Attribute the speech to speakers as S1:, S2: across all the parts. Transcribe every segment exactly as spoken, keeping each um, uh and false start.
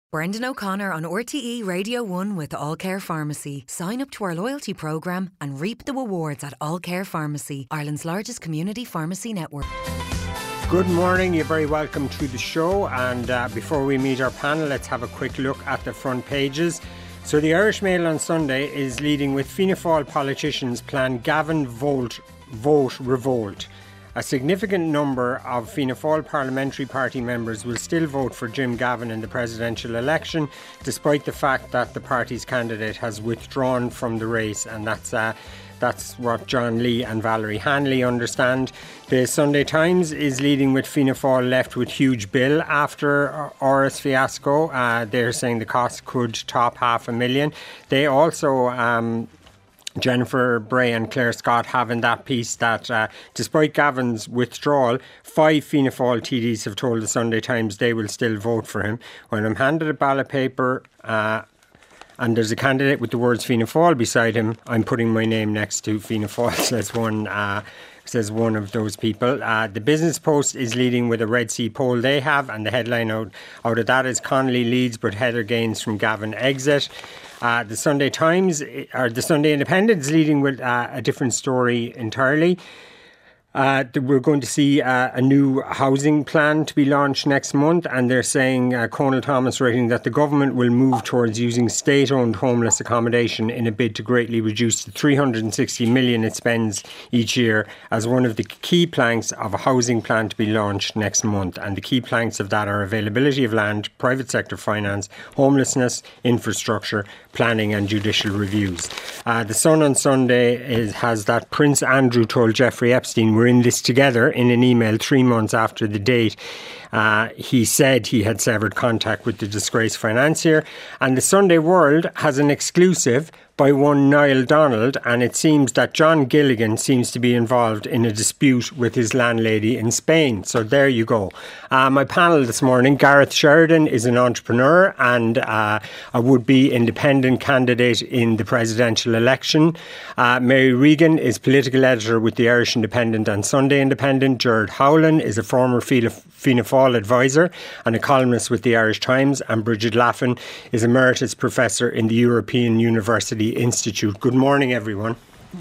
S1: Brendan O'Connor on R T E Radio one with All Care Pharmacy. Sign up to our loyalty programme and reap the rewards at All Care Pharmacy, Ireland's largest community pharmacy network.
S2: Good morning, you're very welcome to the show, and uh, before we meet our panel, let's have a quick look at the front pages. So the Irish Mail on Sunday is leading with Fianna Fáil politicians plan Gavin vote, vote revolt. A significant number of Fianna Fáil parliamentary party members will still vote for Jim Gavin in the presidential election, despite the fact that the party's candidate has withdrawn from the race, and that's uh, that's what John Lee and Valerie Hanley understand. The Sunday Times is leading with Fianna Fáil left with huge bill after Áras fiasco. Uh, they're saying the cost could top half a million. They also... Um, Jennifer Bray and Claire Scott have in that piece that uh, despite Gavin's withdrawal, five Fianna Fáil T Ds have told the Sunday Times they will still vote for him. When I'm handed a ballot paper uh, and there's a candidate with the words Fianna Fáil beside him, I'm putting my name next to Fianna Fáil, says one uh, says one of those people. Uh, the Business Post is leading with a Red C poll they have, and the headline out, out of that is Connolly leads but Heather gains from Gavin exit. Uh, the Sunday Times, or the Sunday Independent, is leading with uh, a different story entirely. Uh, we're going to see uh, a new housing plan to be launched next month, and they're saying, uh, Conal Thomas writing, that the government will move towards using state-owned homeless accommodation in a bid to greatly reduce the three hundred sixty million it spends each year as one of the key planks of a housing plan to be launched next month. And the key planks of that are availability of land, private sector finance, homelessness, infrastructure, planning and judicial reviews. Uh, the Sun on Sunday is, has that Prince Andrew told Jeffrey Epstein, we're in this together, in an email three months after the date. Uh, he said he had severed contact with the disgraced financier. And the Sunday World has an exclusive by one Niall Donald, and it seems that John Gilligan seems to be involved in a dispute with his landlady in Spain. So there you go. Uh, my panel this morning, Gareth Sheridan is an entrepreneur and uh, a would-be independent candidate in the presidential election. Uh, Mary Regan is political editor with the Irish Independent and Sunday Independent. Gerard Howlin is a former Fianna Fáil advisor and a columnist with the Irish Times. And Bridget Laffin is emeritus professor in the European University Institute. Good morning, everyone.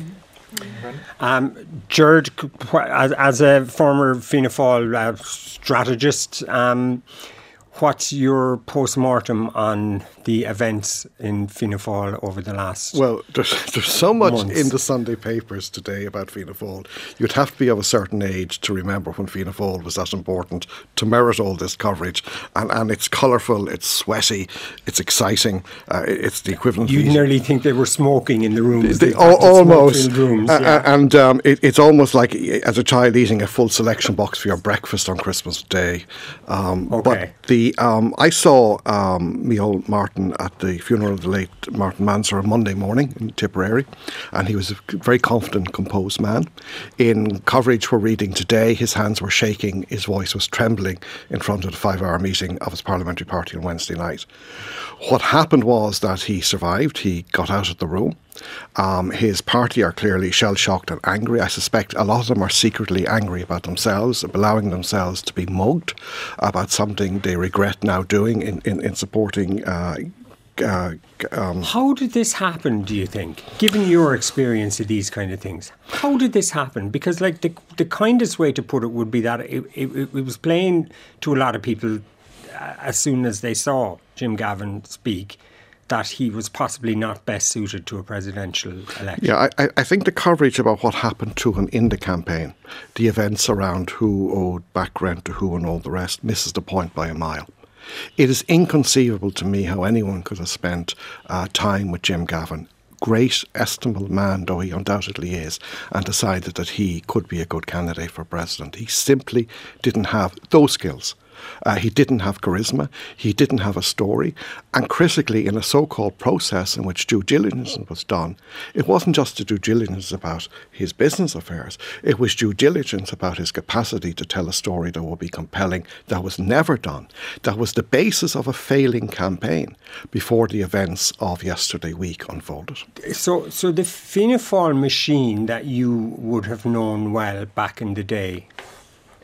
S2: Mm-hmm. Um, Gerard, as, as a former Fianna Fáil uh, strategist, um, what's your post-mortem on the events in Fianna Fáil over the last
S3: Well, there's, there's so much
S2: months.
S3: in the Sunday papers today about Fianna Fáil. You'd have to be of a certain age to remember when Fianna Fáil was that important to merit all this coverage. And, and it's colourful, it's sweaty, it's exciting. Uh, it's the equivalent.
S2: You nearly think they were smoking in the rooms.
S3: They, all, almost.
S2: Rooms,
S3: uh,
S2: yeah.
S3: And um, it, it's almost like as a child eating a full selection box for your breakfast on Christmas Day. Um,
S2: okay.
S3: But the um, I saw um, me old Martin at the funeral of the late Martin Manser on Monday morning in Tipperary, and he was a very confident, composed man. In coverage we're reading today, his hands were shaking, his voice was trembling in front of the five-hour meeting of his parliamentary party on Wednesday night. What happened was that he survived, he got out of the room. Um, his party are clearly shell-shocked and angry. I suspect a lot of them are secretly angry about themselves, allowing themselves to be mugged about something they regret now doing in, in, in supporting uh, Uh, um,
S2: how did this happen, do you think, given your experience of these kind of things? How did this happen? Because like the the kindest way to put it would be that it, it, it was plain to a lot of people uh, as soon as they saw Jim Gavin speak that he was possibly not best suited to a presidential election.
S3: Yeah, I, I think the coverage about what happened to him in the campaign, the events around who owed back rent to who and all the rest, misses the point by a mile. It is inconceivable to me how anyone could have spent uh, time with Jim Gavin, great, estimable man though he undoubtedly is, and decided that he could be a good candidate for president. He simply didn't have those skills. Uh, he didn't have charisma, he didn't have a story, and critically, in a so-called process in which due diligence was done, it wasn't just the due diligence about his business affairs, it was due diligence about his capacity to tell a story that would be compelling. That was never done. That was the basis of a failing campaign before the events of yesterday week unfolded.
S2: So, so the Fianna Fáil machine that you would have known well back in the day,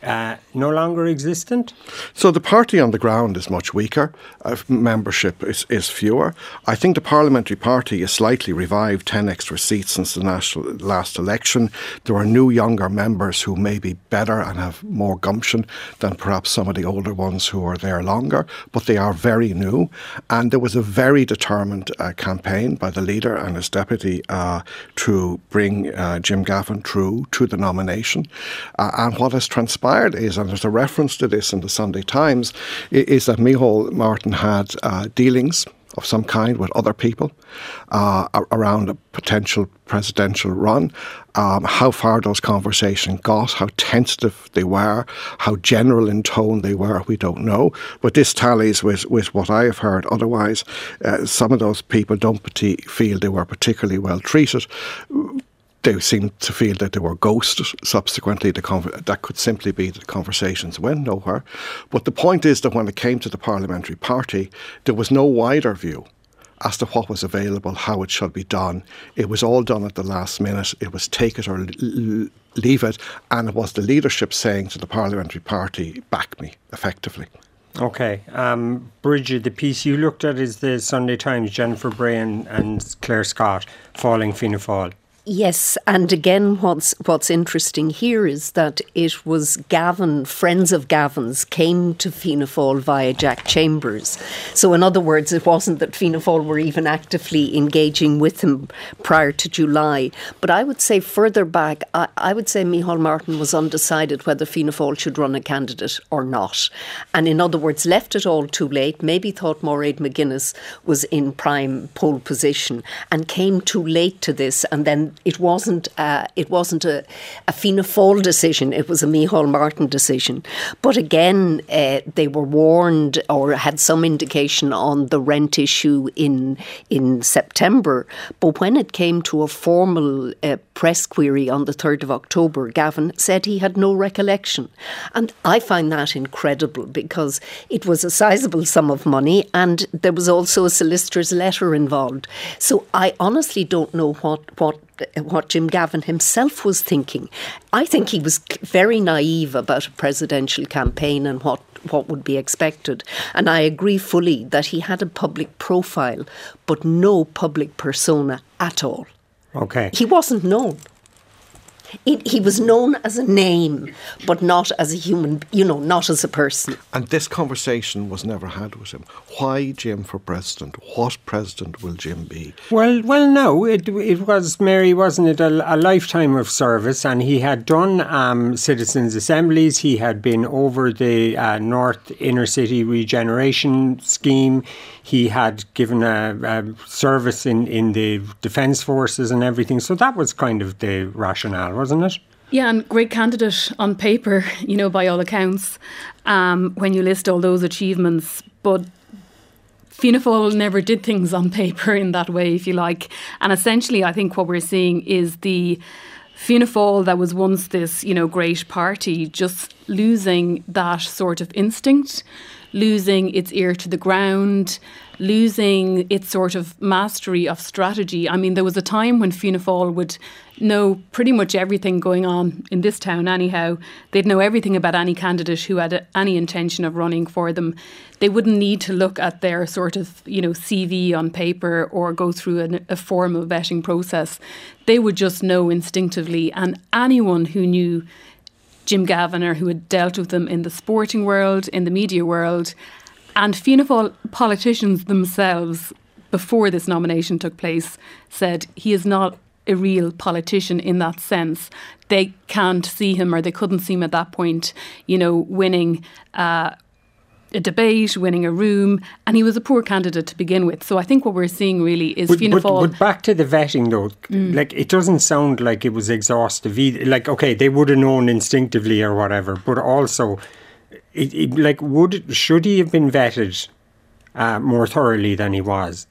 S2: uh, no longer existent?
S3: So the party on the ground is much weaker. Uh, membership is, is fewer. I think the parliamentary party is slightly revived, ten extra seats since the national last election. There are new younger members who may be better and have more gumption than perhaps some of the older ones who are there longer, but they are very new. And there was a very determined uh, campaign by the leader and his deputy uh, to bring uh, Jim Gavin through to the nomination. Uh, and what has transpired is, and there's a reference to this in the Sunday Times, is that Micheál Martin had uh, dealings of some kind with other people uh, around a potential presidential run. Um, how far those conversations got, how tentative they were, how general in tone they were, we don't know. But this tallies with, with what I have heard. Otherwise, uh, some of those people don't pati- feel they were particularly well treated. They seem to feel that they were ghosted. Subsequently, the conver- that could simply be that the conversations went nowhere. But the point is that when it came to the parliamentary party, there was no wider view as to what was available, how it should be done. It was all done at the last minute. It was take it or l- leave it. And it was the leadership saying to the parliamentary party, back me, effectively.
S2: Okay. Um, Bridget, the piece you looked at is the Sunday Times, Jennifer Bray and, and Claire Scott, Falling Fianna Fáil.
S4: Yes, and again, what's what's interesting here is that it was Gavin, friends of Gavin's, came to Fianna Fáil via Jack Chambers. So in other words, it wasn't that Fianna Fáil were even actively engaging with him prior to July. But I would say further back, I, I would say Micheál Martin was undecided whether Fianna Fáil should run a candidate or not. And in other words, left it all too late, maybe thought Mairead McGuinness was in prime pole position and came too late to this, and then It wasn't uh, it wasn't a, a Fianna Fáil decision, it was a Micheál Martin decision. But again, uh, they were warned or had some indication on the rent issue in in September. But when it came to a formal uh, press query on the third of October, Gavin said he had no recollection. And I find that incredible because it was a sizable sum of money and there was also a solicitor's letter involved. So I honestly don't know what what what Jim Gavin himself was thinking. I think he was very naive about a presidential campaign and what, what would be expected. And I agree fully that he had a public profile, but no public persona at all.
S2: Okay.
S4: He wasn't known. It, he was known as a name, but not as a human, you know, not as a person.
S3: And this conversation was never had with him. Why Jim for president? What president will Jim be?
S2: Well, well, no, it it was, Mary, wasn't it, a, a lifetime of service, and he had done um, citizens' assemblies, he had been over the uh, North Inner City Regeneration Scheme, he had given a, a service in, in the Defence Forces and everything, so that was kind of the rationale, wasn't it?
S5: Yeah, and great candidate on paper, you know, by all accounts, um, when you list all those achievements. But Fianna Fáil never did things on paper in that way, if you like. And essentially, I think what we're seeing is the Fianna Fáil that was once this, you know, great party just losing that sort of instinct, losing its ear to the ground, losing its sort of mastery of strategy. I mean, there was a time when Fianna Fáil would know pretty much everything going on in this town anyhow. They'd know everything about any candidate who had a, any intention of running for them. They wouldn't need to look at their sort of, you know, C V on paper or go through an, a formal vetting process. They would just know instinctively. And anyone who knew Jim Gavin or who had dealt with them in the sporting world, in the media world, and Fianna Fáil politicians themselves, before this nomination took place, said he is not a real politician in that sense. They can't see him, or they couldn't see him at that point, you know, winning uh, a debate, winning a room, and he was a poor candidate to begin with. So I think what we're seeing really is
S2: but,
S5: Fianna
S2: but,
S5: Fáil.
S2: But back to the vetting though, mm. like it doesn't sound like it was exhaustive either. Like, okay, they would have known instinctively or whatever, but also, it, it, like, would should he have been vetted uh, more thoroughly than he was?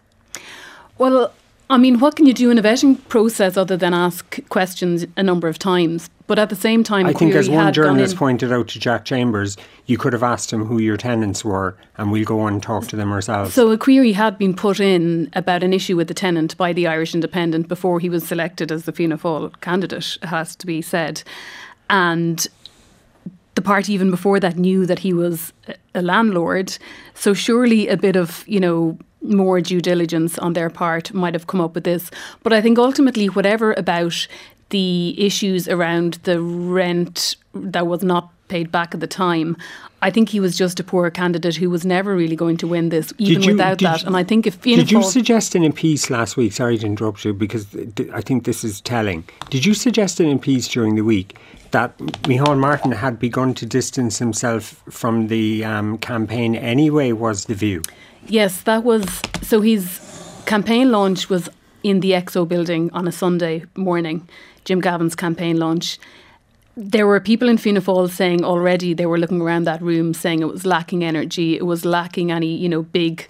S5: Well, I mean, what can you do in a vetting process other than ask questions a number of times? But at the same time,
S2: I think as one journalist
S5: in,
S2: pointed out to Jack Chambers, you could have asked him who your tenants were and we'll go and talk to them ourselves.
S5: So a query had been put in about an issue with the tenant by the Irish Independent before he was selected as the Fianna Fáil candidate, has to be said. And the party even before that knew that he was a landlord. So surely a bit of, you know, more due diligence on their part might have come up with this. But I think ultimately, whatever about the issues around the rent that was not paid back at the time, I think he was just a poor candidate who was never really going to win this, even you, without that.
S2: You,
S5: and I think if Fianna
S2: Did you
S5: Fáil
S2: suggest in a piece last week, sorry to interrupt you, because I think this is telling. Did you suggest in a piece during the week that Micheál Martin had begun to distance himself from the um, campaign anyway, was the view?
S5: Yes, that was... So his campaign launch was in the X O building on a Sunday morning, Jim Gavin's campaign launch. There were people in Fianna Fáil saying already, they were looking around that room saying it was lacking energy, it was lacking any, you know, big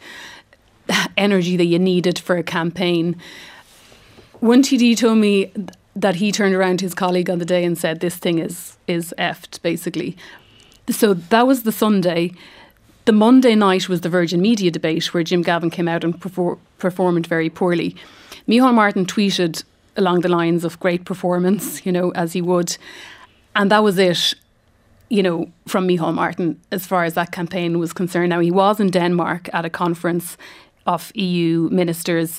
S5: energy that you needed for a campaign. One T D told me that he turned around to his colleague on the day and said, this thing is is effed, basically. So that was the Sunday. The Monday night was the Virgin Media debate where Jim Gavin came out and perfor- performed very poorly. Micheál Martin tweeted along the lines of great performance, you know, as he would. And that was it, you know, from Micheál Martin as far as that campaign was concerned. Now, he was in Denmark at a conference of E U ministers,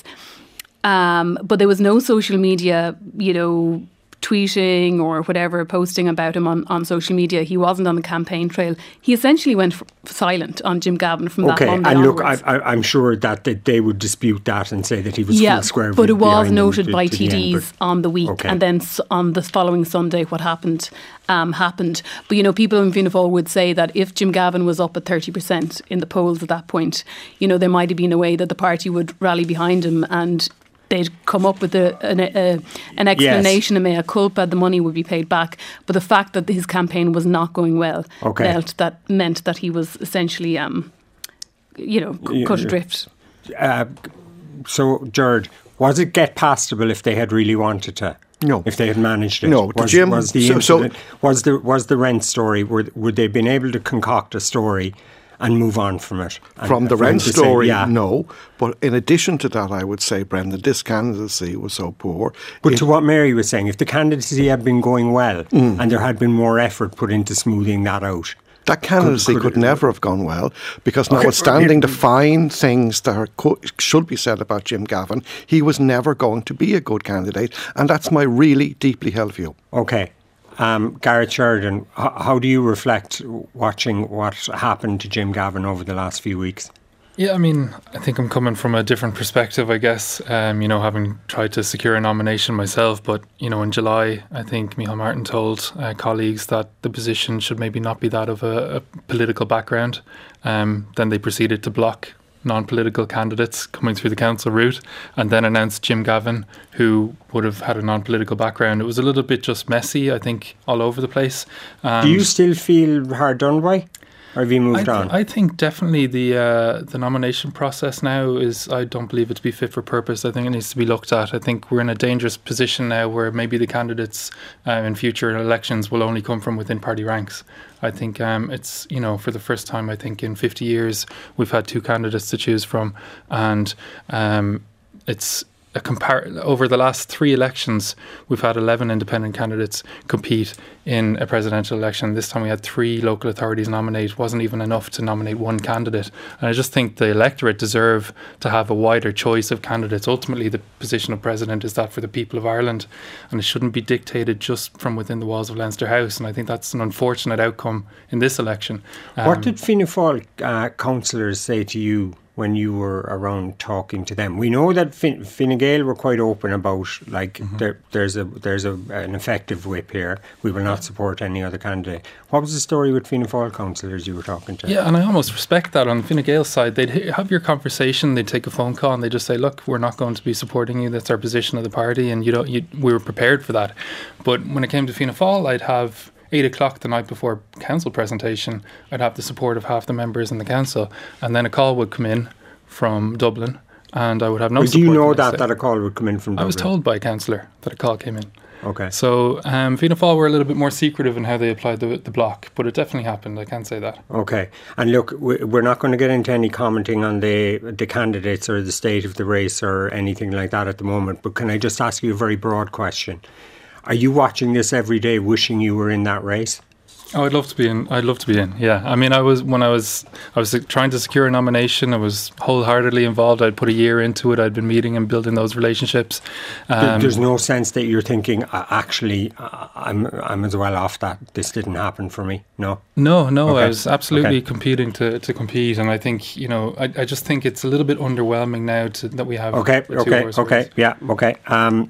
S5: um, but there was no social media, you know, tweeting or whatever, posting about him on, on social media. He wasn't on the campaign trail. He essentially went f- silent on Jim Gavin from
S2: okay,
S5: that Monday
S2: and look,
S5: onwards.
S2: I, I, I'm sure that they, they would dispute that and say that he was
S5: yeah,
S2: full square.
S5: But it was noted
S2: to,
S5: by
S2: to
S5: T Ds end, on the week, okay. And then on the following Sunday, what happened um, happened. But you know, people in Fianna Fáil would say that if Jim Gavin was up at thirty percent in the polls at that point, you know, there might have been a way that the party would rally behind him and they'd come up with a, an, a, an explanation, yes. A mea culpa, the money would be paid back. But the fact that his campaign was not going well okay. meant, that, meant that he was essentially, um, you know, c- cut adrift.
S2: Uh, so, Gerard, was it get pastable if they had really wanted to?
S3: No.
S2: If they had managed it?
S3: No.
S2: Was,
S3: Jim,
S2: was, the
S3: so, so
S2: was, the, was the rent story, were, would they been able to concoct a story and move on from it?
S3: From the rent story, say, yeah. no. But in addition to that, I would say, Brendan, this candidacy was so poor.
S2: But
S3: it,
S2: to what Mary was saying, if the candidacy had been going well mm. and there had been more effort put into smoothing that out,
S3: that candidacy could, could, could never have gone well, because okay, notwithstanding the fine things that are, co- should be said about Jim Gavin, he was never going to be a good candidate, and that's my really deeply held view.
S2: Okay. Um, Gareth Sheridan, h- how do you reflect watching what happened to Jim Gavin over the last few weeks?
S6: Yeah, I mean, I think I'm coming from a different perspective, I guess, um, you know, having tried to secure a nomination myself. But, you know, in July, I think Micheál Martin told uh, colleagues that the position should maybe not be that of a, a political background. Um, then they proceeded to block non-political candidates coming through the council route, and then announced Jim Gavin, who would have had a non-political background. It was a little bit just messy, I think, all over the place. And
S2: do you still feel hard done by? Or have you moved
S6: I th-
S2: on?
S6: I think definitely the uh, the nomination process now is, I don't believe it to be fit for purpose. I think it needs to be looked at. I think we're in a dangerous position now where maybe the candidates uh, in future elections will only come from within party ranks. I think um, it's, you know, for the first time, I think in fifty years, we've had two candidates to choose from. And um, it's a compar- over the last three elections, we've had eleven independent candidates compete in a presidential election. This time we had three local authorities nominate. It wasn't even enough to nominate one candidate. And I just think the electorate deserve to have a wider choice of candidates. Ultimately, the position of president is that for the people of Ireland, and it shouldn't be dictated just from within the walls of Leinster House. And I think that's an unfortunate outcome in this election. Um,
S2: what did Fianna Fáil uh, councillors say to you when you were around talking to them? We know that fin- Fine Gael were quite open about, like, mm-hmm. there, there's a there's a, an effective whip here. We will not support any other candidate. What was the story with Fianna Fáil councillors you were talking to?
S6: Yeah, and I almost respect that. On the Fine Gael side, they'd have your conversation, they'd take a phone call, and they just say, look, we're not going to be supporting you. That's our position of the party, and you don't. You, we were prepared for that. But when it came to Fianna Fáil, I'd have eight o'clock the night before council presentation, I'd have the support of half the members in the council, and then a call would come in from Dublin, and I would have no
S2: well,
S6: support.
S2: Do you know that, that a call would come in from Dublin?
S6: I was told by a councillor that a call came in.
S2: Okay.
S6: So um, Fianna Fáil were a little bit more secretive in how they applied the, the block, but it definitely happened, I can't say that.
S2: Okay. And look, we're not going to get into any commenting on the the candidates or the state of the race or anything like that at the moment, but can I just ask you a very broad question? Are you watching this every day wishing you were in that race?
S6: Oh, I'd love to be in. I'd love to be in. Yeah, I mean, I was when I was I was trying to secure a nomination. I was wholeheartedly involved. I'd put a year into it. I'd been meeting and building those relationships. Um,
S2: There's no sense that you're thinking, uh, actually, uh, I'm I'm as well off that this didn't happen for me. No,
S6: no, no.
S2: Okay.
S6: I was absolutely
S2: Okay.
S6: competing to, to compete, and I think you know, I, I just think it's a little bit underwhelming now to, that we have.
S2: Okay,
S6: the two
S2: okay,
S6: horse
S2: okay,
S6: race.
S2: yeah, okay. Um,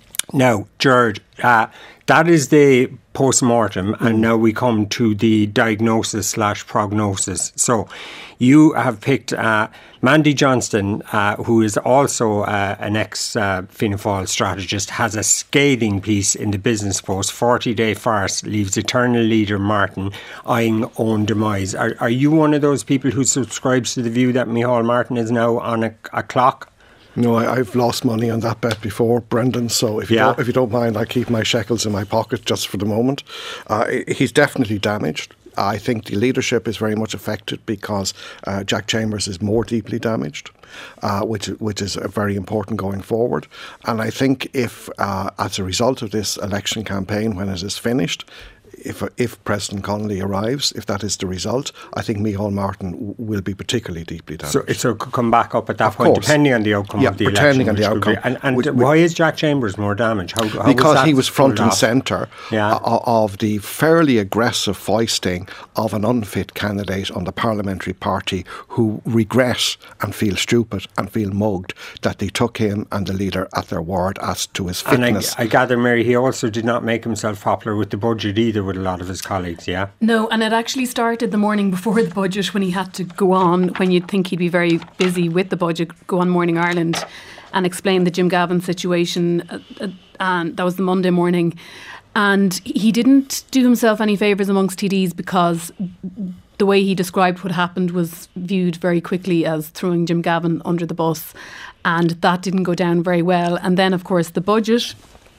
S2: now, George, uh, that is the post-mortem, and now we come to the diagnosis slash prognosis. So you have picked uh, Mandy Johnston, uh, who is also uh, an ex-Fianna Fáil strategist, has a scathing piece in the Business Post, forty-day farce leaves eternal leader Martin eyeing own demise. Are, are you one of those people who subscribes to the view that Micheál Martin is now on a, a clock?
S3: No, I, I've lost money on that bet before, Brendan. So if you,
S2: Yeah.
S3: don't, if you don't mind, I keep my shekels in my pocket just for the moment. Uh, he's definitely damaged. I think the leadership is very much affected because uh, Jack Chambers is more deeply damaged, uh, which which is uh, very important going forward. And I think if, uh, as a result of this election campaign, when it is finished, If if President Connolly arrives, if that is the result, I think Micheál Martin w- will be particularly deeply damaged.
S2: So, so it could come back up at that
S3: Of
S2: point,
S3: course.
S2: depending on the outcome
S3: Yeah,
S2: of the
S3: depending
S2: election.
S3: on the
S2: which could be-
S3: outcome.
S2: And, and
S3: With-
S2: why is Jack Chambers more damaged? How, how was
S3: because
S2: that
S3: he was front
S2: pulled
S3: and
S2: off?
S3: centre
S2: Yeah.
S3: o- of the fairly aggressive foisting of an unfit candidate on the parliamentary party who regret and feel stupid and feel mugged that they took him and the leader at their word as to his
S2: And
S3: fitness.
S2: I, I gather, Mary, he also did not make himself popular with the budget either with a lot of his colleagues, yeah?
S5: No, and it actually started the morning before the budget when he had to go on, when you'd think he'd be very busy with the budget, go on Morning Ireland and explain the Jim Gavin situation. Uh, uh, and that was the Monday morning. And he didn't do himself any favours amongst T Ds because the way he described what happened was viewed very quickly as throwing Jim Gavin under the bus. And that didn't go down very well. And then, of course, the budget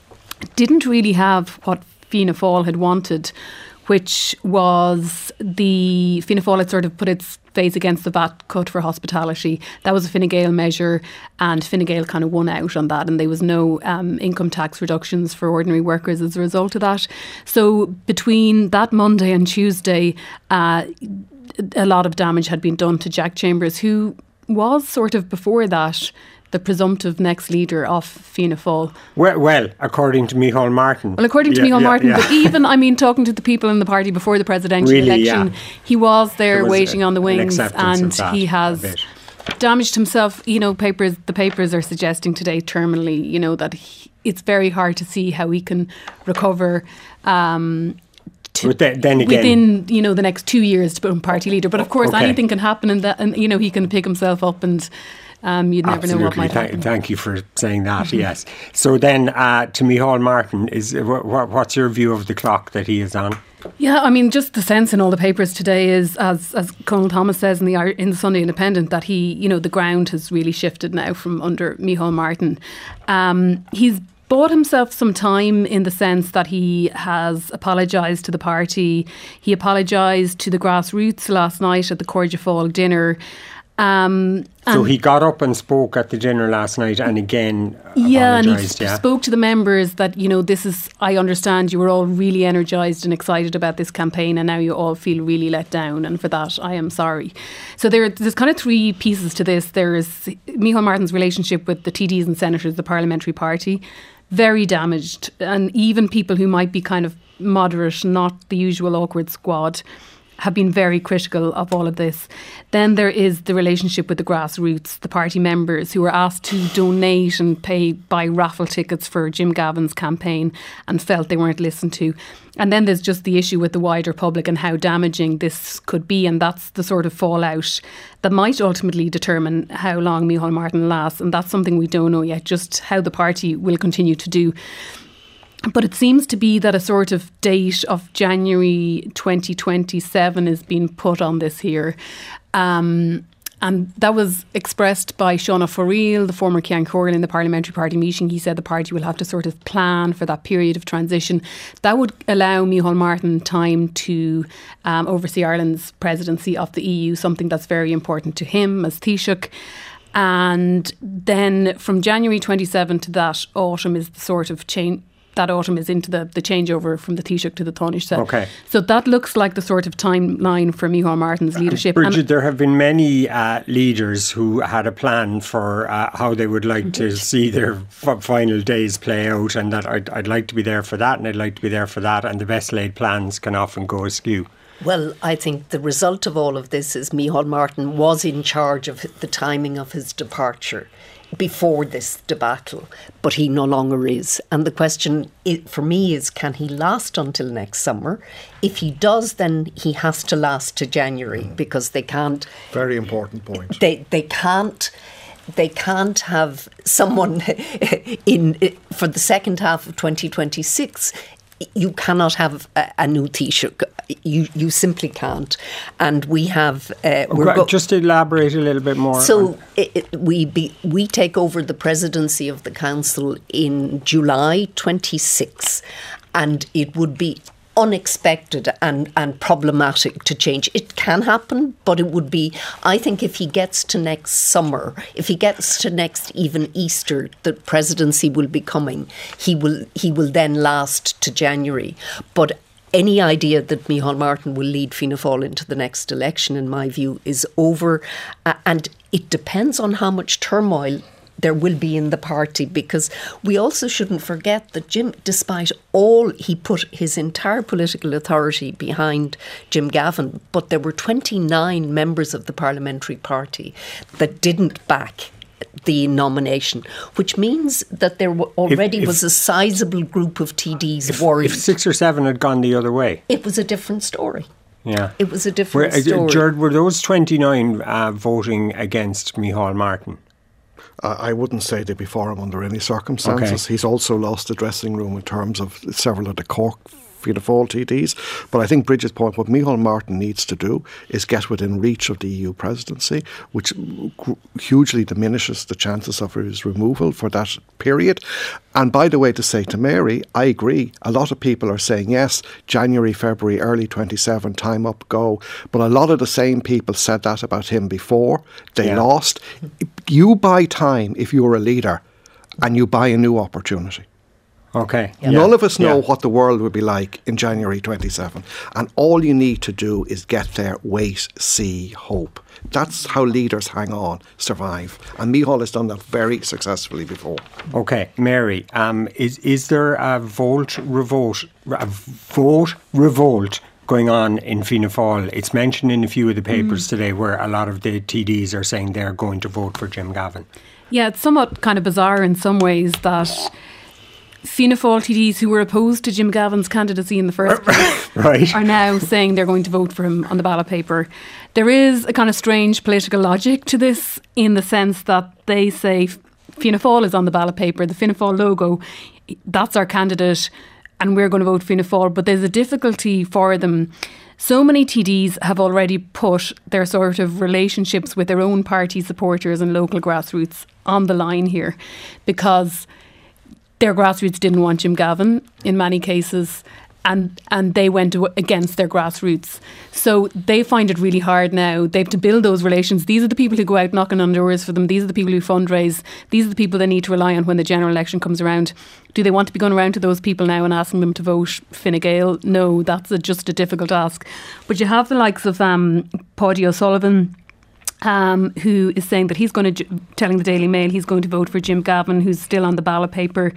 S5: didn't really have what Fianna Fáil had wanted, which was the Fianna Fáil had sort of put its face against the V A T cut for hospitality. That was a Fine Gael measure, and Fine Gael kind of won out on that, and there was no um, income tax reductions for ordinary workers as a result of that. So between that Monday and Tuesday, uh, a lot of damage had been done to Jack Chambers, who was sort of before that the presumptive next leader of Fianna Fáil.
S2: Well, well according to Micheál Martin.
S5: Well, according to
S2: Yeah,
S5: Micheál
S2: yeah,
S5: Martin,
S2: yeah.
S5: but even, I mean, talking to the people in the party before the presidential
S2: Really,
S5: election,
S2: yeah.
S5: he was there
S2: There was
S5: waiting
S2: a-
S5: on the
S2: an
S5: wings,
S2: acceptance of
S5: and
S2: that
S5: he
S2: a
S5: has
S2: bit.
S5: damaged himself. You know, papers. The papers are suggesting today, terminally, you know, that he, it's very hard to see how he can recover. Um, to,
S2: But then, then again,
S5: within, you know, the next two years to become party leader. But of course,
S2: Okay.
S5: anything can happen, and that, and you know, he can pick himself up, and um, you'd never
S2: absolutely.
S5: know what might
S2: Thank,
S5: happen.
S2: thank you for saying that. Yes. So then, uh, to Micheál Martin, is what, what's your view of the clock that he is on?
S5: Yeah, I mean, just the sense in all the papers today is, as as Conal Thomas says in the Ir- in the Sunday Independent, that he, you know, the ground has really shifted now from under Micheál Martin. Um, he's bought himself some time in the sense that he has apologised to the party. He apologised to the grassroots last night at the Cordia Fall dinner. Um,
S2: So
S5: and-
S2: he got up and spoke at the dinner last night and again
S5: Yeah, and he
S2: apologised,
S5: sp-
S2: yeah?
S5: spoke to the members that, you know, this is, I understand you were all really energised and excited about this campaign, and now you all feel really let down, and for that I am sorry. So there, there's kind of three pieces to this. There is Micheál Martin's relationship with the T Ds and senators, the parliamentary party, very damaged, and even people who might be kind of moderate, not the usual awkward squad, have been very critical of all of this. Then there is the relationship with the grassroots, the party members who were asked to donate and pay, buy raffle tickets for Jim Gavin's campaign and felt they weren't listened to. And then there's just the issue with the wider public and how damaging this could be, and that's the sort of fallout that might ultimately determine how long Micheál Martin lasts, and that's something we don't know yet, just how the party will continue to do. But it seems to be that a sort of date of January twenty twenty-seven is being put on this here. Um, and that was expressed by Sean O'Farrell, the former Cian Corley, in the parliamentary party meeting. He said the party will have to sort of plan for that period of transition. That would allow Micheál Martin time to um, oversee Ireland's presidency of the E U, something that's very important to him as Taoiseach. And then from January twenty-seventh to that autumn is the sort of change. that autumn is into the, the changeover from the Taoiseach to the Taoiseach.
S2: Okay.
S5: So that looks like the sort of timeline for Micheál Martin's leadership.
S2: Bridget,
S5: and
S2: there have been many uh, leaders who had a plan for uh, how they would like to see their f- final days play out, and that I'd, I'd like to be there for that and I'd like to be there for that, and the best laid plans can often go askew.
S4: Well, I think the result of all of this is Micheál Martin was in charge of the timing of his departure before this debacle, but he no longer is. And the question for me is, can he last until next summer? If he does, then he has to last to January, because they can't...
S3: Very important point.
S4: They they can't... They can't have someone in for the second half of twenty twenty-six. You cannot have a, a new Taoiseach. You you simply can't. And we have... Uh, we're
S2: go- Just elaborate a little bit more.
S4: So it, it, we be, we take over the presidency of the council in July twenty-sixth, and it would be unexpected and, and problematic to change. It can happen, but it would be, I think if he gets to next summer, if he gets to next even Easter, the presidency will be coming. He will he will then last to January. But any idea that Micheál Martin will lead Fianna Fáil into the next election, in my view, is over. Uh, and it depends on how much turmoil there will be in the party, because we also shouldn't forget that Jim, despite all, he put his entire political authority behind Jim Gavin, but there were twenty-nine members of the parliamentary party that didn't back the nomination, which means that there already if, if, was a sizable group of T Ds
S2: if,
S4: worried.
S2: If six or seven had gone the other way,
S4: it was a different story.
S2: Yeah,
S4: it was a different
S2: were,
S4: story.
S2: Gerard, were those twenty-nine uh, voting against Micheál Martin?
S3: Uh, I wouldn't say they'd be for him under any circumstances.
S2: Okay.
S3: He's also lost the dressing room in terms of several of the Cork Fianna Fáil T Ds. But I think Bridget's point, what Micheál Martin needs to do is get within reach of the E U presidency, which hugely diminishes the chances of his removal for that period. And by the way, to say to Mary, I agree. A lot of people are saying, yes, January, February, early twenty-seven, time up, go. But a lot of the same people said that about him before. They yeah. lost. You buy time if you're a leader, and you buy a new opportunity.
S2: Okay.
S3: Yeah. None of us know
S2: yeah.
S3: what the world would be like in January twenty-seven. And all you need to do is get there, wait, see, hope. That's how leaders hang on, survive. And Micheál has done that very successfully before.
S2: Okay, Mary, um, is is there a vote revolt, a vote revolt going on in Fianna Fáil? It's mentioned in a few of the papers mm. today, where a lot of the T Ds are saying they're going to vote for Jim Gavin.
S5: Yeah, it's somewhat kind of bizarre in some ways that Fianna Fáil T Ds who were opposed to Jim Gavin's candidacy in the first place
S2: right.
S5: are now saying they're going to vote for him on the ballot paper. There is a kind of strange political logic to this, in the sense that they say Fianna Fáil is on the ballot paper, the Fianna Fáil logo, that's our candidate, and we're going to vote Fianna Fáil. But there's a difficulty for them. So many T Ds have already put their sort of relationships with their own party supporters and local grassroots on the line here, because their grassroots didn't want Jim Gavin in many cases, and and they went against their grassroots. So they find it really hard now. They have to build those relations. These are the people who go out knocking on doors for them. These are the people who fundraise. These are the people they need to rely on when the general election comes around. Do they want to be going around to those people now and asking them to vote Fine Gael? No, that's a, just a difficult ask. But you have the likes of um, Paudie O'Sullivan, Um, who is saying that he's going to, telling the Daily Mail, he's going to vote for Jim Gavin, who's still on the ballot paper.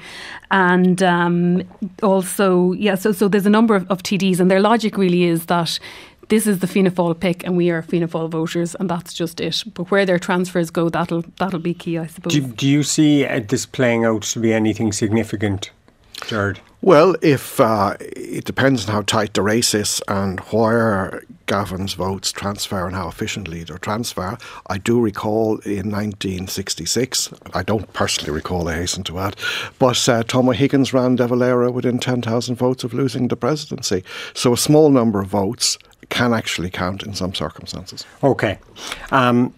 S5: And um, also, yeah, so so there's a number of, of T Ds, and their logic really is that this is the Fianna Fáil pick and we are Fianna Fáil voters, and that's just it. But where their transfers go, that'll that'll be key, I suppose.
S2: Do, do you see uh, this playing out to be anything significant, Gerard?
S3: Well, if uh, it depends on how tight the race is and where Gavin's votes transfer and how efficiently they transfer. I do recall in nineteen sixty-six, I don't personally recall, I hasten to add, but uh, Tom O'Higgins ran De Valera within ten thousand votes of losing the presidency. So a small number of votes can actually count in some circumstances.
S2: Okay. Um,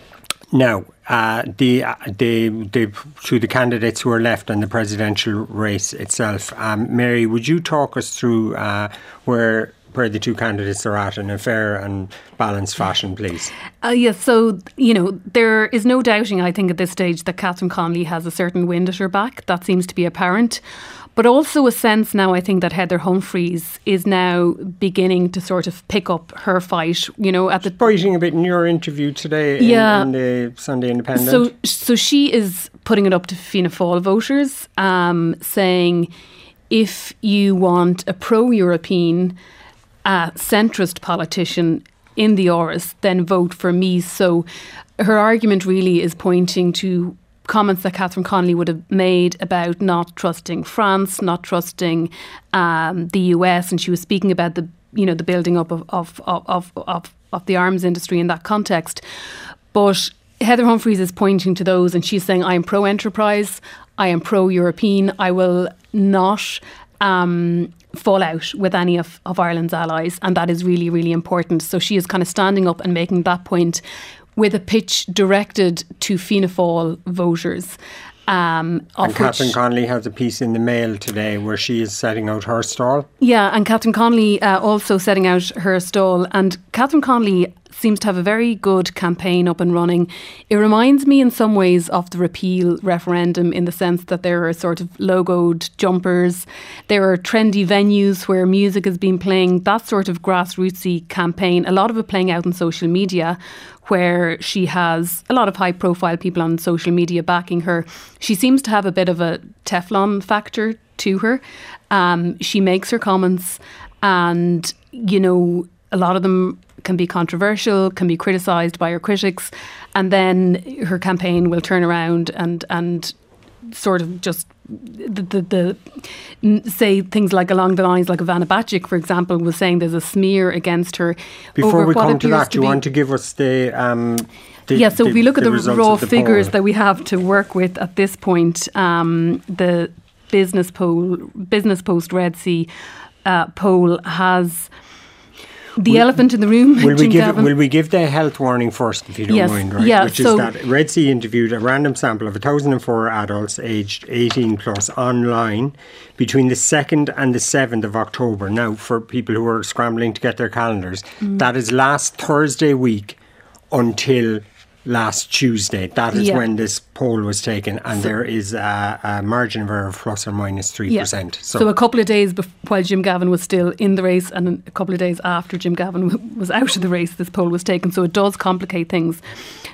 S2: now, uh, the, uh, the, the, through the candidates who are left in the presidential race itself, um, Mary, would you talk us through uh, where where the two candidates are at in a fair and balanced fashion, please?
S5: Uh, yes, so, you know, there is no doubting, I think, at this stage that Catherine Connolly has a certain wind at her back. That seems to be apparent. But also a sense now, I think, that Heather Humphreys is now beginning to sort of pick up her fight, you know, at the...
S2: Biting a bit in your interview today
S5: yeah.
S2: in, in the Sunday Independent.
S5: So, so she is putting it up to Fianna Fáil voters, um, saying, if you want a pro-European uh, centrist politician in the Áras, then vote for me. So her argument really is pointing to comments that Catherine Connolly would have made about not trusting France, not trusting um, the U S, and she was speaking about the you know the building up of of, of of of the arms industry in that context. But Heather Humphreys is pointing to those, and she's saying, I am pro-enterprise, I am pro-European, I will not um, fall out with any of, of Ireland's allies, and that is really, really important. So she is kind of standing up and making that point with a pitch directed to Fianna Fáil voters. Um,
S2: and Catherine Connolly has a piece in the Mail today where she is setting out her stall.
S5: Yeah, and Catherine Connolly uh, also setting out her stall. And Catherine Connolly seems to have a very good campaign up and running. It reminds me in some ways of the repeal referendum, in the sense that there are sort of logoed jumpers, there are trendy venues where music has been playing, that sort of grassrootsy campaign, a lot of it playing out on social media, where she has a lot of high profile people on social media backing her. She seems to have a bit of a Teflon factor to her. Um, she makes her comments, and, you know, a lot of them can be controversial, can be criticised by her critics, and then her campaign will turn around and and sort of just the, the, the say things like along the lines like Ivana Bacik, for example, was saying there's a smear against her.
S2: Before we come to that, do you want to give us the... Um, the
S5: yeah, so
S2: the,
S5: if we look at the, the raw
S2: the
S5: figures
S2: poll
S5: that we have to work with at this point, um, the Business Poll, Business Post Red Sea uh, poll has... The will, elephant in the room.
S2: Will we, give,
S5: Gavin.
S2: will we give the health warning first, if you don't
S5: yes,
S2: mind, right?
S5: Yeah,
S2: Which
S5: so
S2: is that Red Sea interviewed a random sample of one thousand four adults aged eighteen plus online between the second and the seventh of October. Now, for people who are scrambling to get their calendars, mm. that is last Thursday week until last Tuesday. That is yeah. when this poll was taken, and so, there is a, a margin of error of plus or minus three percent.
S5: Yeah. So, so a couple of days before, while Jim Gavin was still in the race, and a couple of days after Jim Gavin w- was out of the race, this poll was taken. So it does complicate things.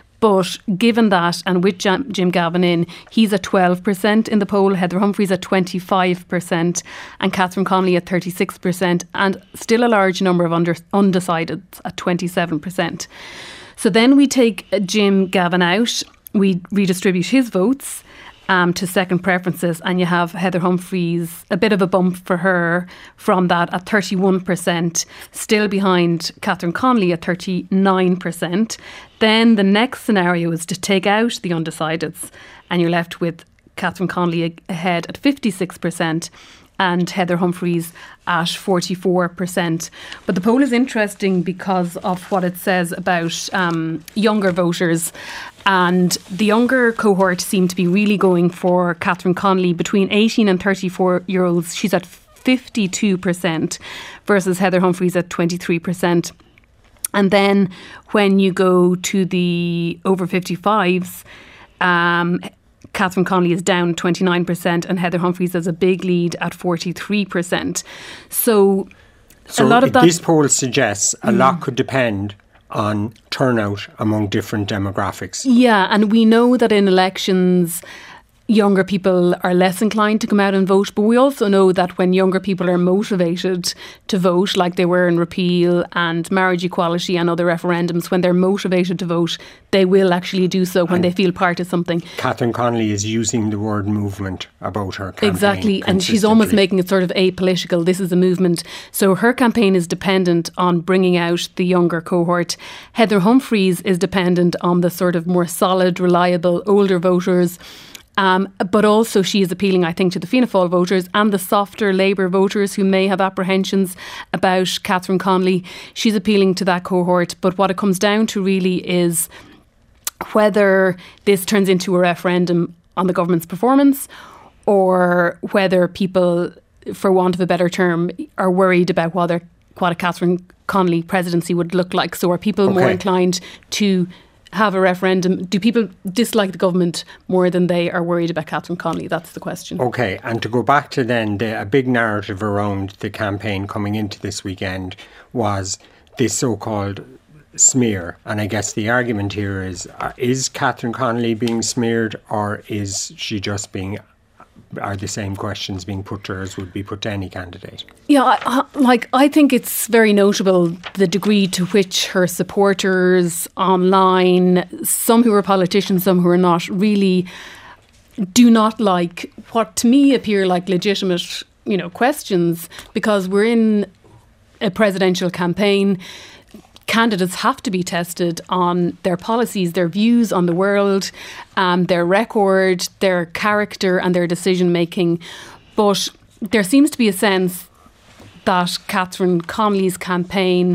S5: But given that, and with Jim, Jim Gavin in, he's at twelve percent in the poll, Heather Humphreys at twenty-five percent, and Catherine Connolly at thirty-six percent, and still a large number of under, undecideds at twenty-seven percent. So then we take Jim Gavin out, we redistribute his votes um, to second preferences, and you have Heather Humphreys, a bit of a bump for her from that at thirty-one percent, still behind Catherine Connolly at thirty-nine percent. Then the next scenario is to take out the undecideds, and you're left with Catherine Connolly ahead at fifty-six percent. And Heather Humphreys at forty-four percent. But the poll is interesting because of what it says about um, younger voters. And the younger cohort seem to be really going for Catherine Connolly. Between eighteen and thirty-four year olds, she's at fifty-two percent versus Heather Humphreys at twenty-three percent. And then when you go to the over fifty-fives, um, Catherine Connolly is down twenty-nine percent, and Heather Humphreys has a big lead at forty-three percent. So,
S2: so
S5: a lot of that.
S2: This poll suggests a mm. lot could depend on turnout among different demographics.
S5: Yeah, and we know that in elections, younger people are less inclined to come out and vote, but we also know that when younger people are motivated to vote, like they were in repeal and marriage equality and other referendums, when they're motivated to vote, they will actually do so when and they feel part of something.
S2: Catherine Connolly is using the word movement about her campaign.
S5: Exactly, and she's almost making it sort of apolitical. This is a movement. So her campaign is dependent on bringing out the younger cohort. Heather Humphreys is dependent on the sort of more solid, reliable, older voters. Um, but also she is appealing, I think, to the Fianna Fáil voters and the softer Labour voters who may have apprehensions about Catherine Connolly. She's appealing to that cohort. But what it comes down to really is whether this turns into a referendum on the government's performance, or whether people, for want of a better term, are worried about whether what a Catherine Connolly presidency would look like. So are people
S2: Okay.
S5: more inclined to have a referendum? Do people dislike the government more than they are worried about Catherine Connolly? That's the question.
S2: Okay, and to go back to then, the, a big narrative around the campaign coming into this weekend was this so-called smear. And I guess the argument here is, uh, is Catherine Connolly being smeared, or is she just being, are the same questions being put to her as would be put to any candidate?
S5: Yeah, I, I- like I think it's very notable the degree to which her supporters online, some who are politicians, some who are not, really do not like what to me appear like legitimate, you know, questions, because we're in a presidential campaign. Candidates have to be tested on their policies, their views on the world, um, their record, their character and their decision making. But there seems to be a sense that Catherine Connolly's campaign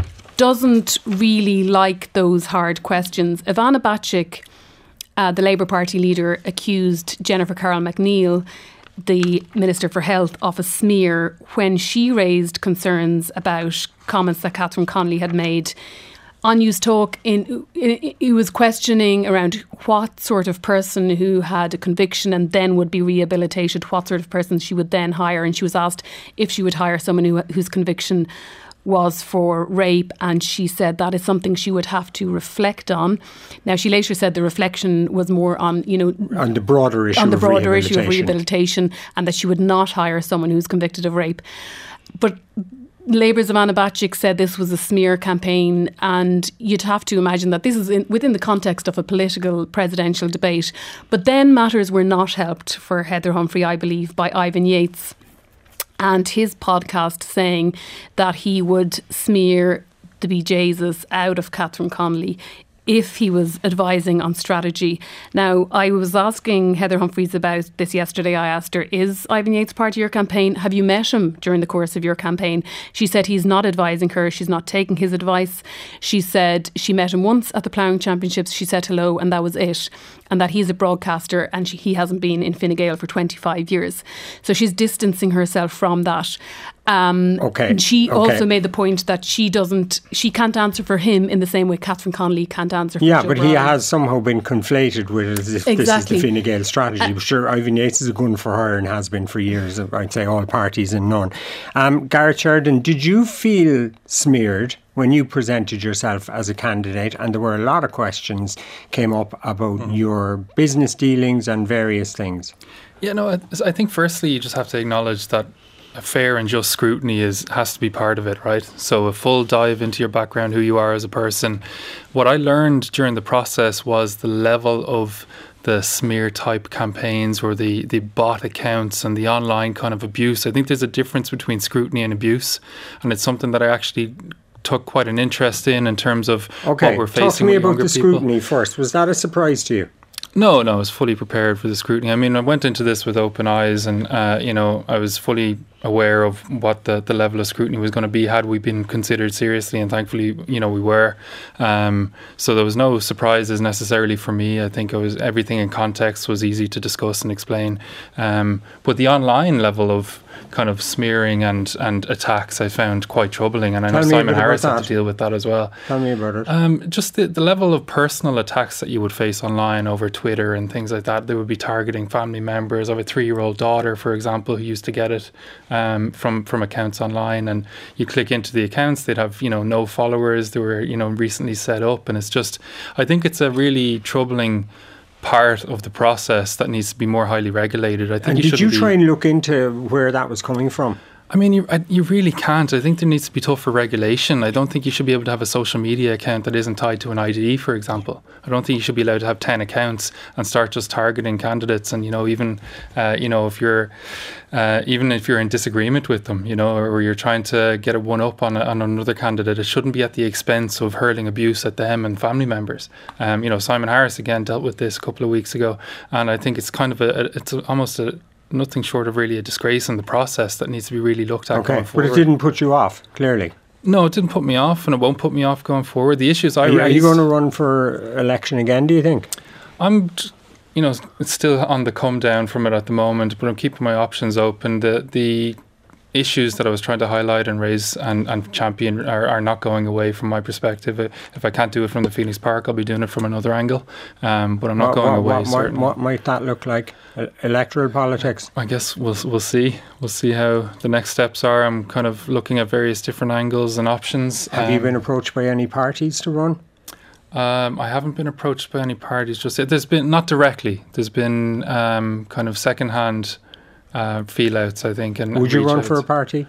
S5: doesn't really like those hard questions. Ivana Bacik, uh, the Labour Party leader, accused Jennifer Carroll McNeil, the Minister for Health, of a smear when she raised concerns about comments that Catherine Connolly had made on News Talk. In, he was questioning around what sort of person who had a conviction and then would be rehabilitated, what sort of person she would then hire. And she was asked if she would hire someone who, whose conviction was for rape, and she said that is something she would have to reflect on. Now, she later said the reflection was more on, you know,
S2: On the broader issue
S5: on the
S2: of
S5: broader issue of
S2: rehabilitation.
S5: rehabilitation, and that she would not hire someone who's convicted of rape. But Labour's Ivana Bacik said this was a smear campaign, and you'd have to imagine that this is in, within the context of a political presidential debate. But then matters were not helped for Heather Humphrey, I believe, by Ivan Yates and his podcast saying that he would smear the bejesus out of Catherine Connolly if he was advising on strategy. Now, I was asking Heather Humphreys about this yesterday. I asked her, is Ivan Yates part of your campaign? Have you met him during the course of your campaign? She said he's not advising her. She's not taking his advice. She said she met him once at the Ploughing Championships. She said hello and that was it. And that he's a broadcaster and she, he hasn't been in Fine Gael for twenty-five years. So she's distancing herself from that. Um,
S2: Okay,
S5: She
S2: okay.
S5: also made the point that she doesn't, she can't answer for him in the same way Catherine Connolly can't answer for
S2: Yeah,
S5: Joe
S2: but he
S5: Bryan.
S2: has somehow been conflated with it as if
S5: Exactly.
S2: this is the Fine Gael strategy. But sure, Ivan Yates is a gun for her and has been for years. I'd say all parties and none. Um, Gareth Sheridan, did you feel smeared when you presented yourself as a candidate? And there were a lot of questions came up about
S6: Mm-hmm.
S2: your business dealings and various things.
S6: Yeah, no, I, I think firstly you just have to acknowledge that a fair and just scrutiny is has to be part of it, right? So a full dive into your background, who you are as a person. What I learned during the process was the level of the smear type campaigns or the, the bot accounts and the online kind of abuse. I think there's a difference between scrutiny and abuse, and it's something that I actually took quite an interest in in terms of
S2: Okay,
S6: what we're
S2: talk to
S6: facing
S2: me
S6: with
S2: about
S6: younger
S2: the
S6: people.
S2: scrutiny first. Was that a surprise to you?
S6: No, no, I was fully prepared for the scrutiny. I mean, I went into this with open eyes and, uh, you know, I was fully aware of what the, the level of scrutiny was going to be had we been considered seriously, and thankfully, you know, we were. Um, so there was no surprises necessarily for me. I think it was everything in context was easy to discuss and explain. Um, but the online level of kind of smearing and, and attacks I found quite troubling, and I know
S2: Tell me a
S6: Simon
S2: bit about
S6: Harris had
S2: that.
S6: to deal with that as well.
S2: Tell me about it.
S6: Um, just the, the level of personal attacks that you would face online over Twitter and things like that. They would be targeting family members. I have a three-year-old daughter, for example, who used to get it um, from from accounts online, and you click into the accounts, they'd have, you know, no followers. They were, you know, recently set up, and it's just, I think it's a really troubling part of the process that needs to be more highly regulated. I think
S2: And
S6: you
S2: did
S6: should
S2: you
S6: be,
S2: try and look into where that was coming from?
S6: I mean, you I, you really can't. I think there needs to be tougher regulation. I don't think you should be able to have a social media account that isn't tied to an I D, for example. I don't think you should be allowed to have ten accounts and start just targeting candidates. And, you know, even, uh, you know, if you're, uh, even if you're in disagreement with them, you know, or, or you're trying to get a one up on, a, on another candidate, it shouldn't be at the expense of hurling abuse at them and family members. Um, you know, Simon Harris, again, dealt with this a couple of weeks ago. And I think it's kind of a, a it's almost a, nothing short of really a disgrace in the process that needs to be really looked at
S2: Okay,
S6: going
S2: but
S6: forward.
S2: it didn't put you off, clearly.
S6: No, it didn't put me off, and it won't put me off going forward. The issues I
S2: Are you,
S6: raised,
S2: are you going to run for election again, do you think?
S6: I'm, t- you know, it's still on the come down from it at the moment, but I'm keeping my options open. The the issues that I was trying to highlight and raise and, and champion are, are not going away from my perspective. If I can't do it from the Phoenix Park, I'll be doing it from another angle. Um, but I'm not
S2: what,
S6: going
S2: what,
S6: away.
S2: What, what, what might that look like? E- electoral politics?
S6: I guess we'll we'll see. We'll see how the next steps are. I'm kind of looking at various different angles and options.
S2: Have
S6: um,
S2: you been approached by any parties to run?
S6: Um, I haven't been approached by any parties just yet. There's been, not directly, there's been um, kind of second-hand uh, feel-outs, I think. And
S2: Would you run
S6: reach-outs.
S2: for a party?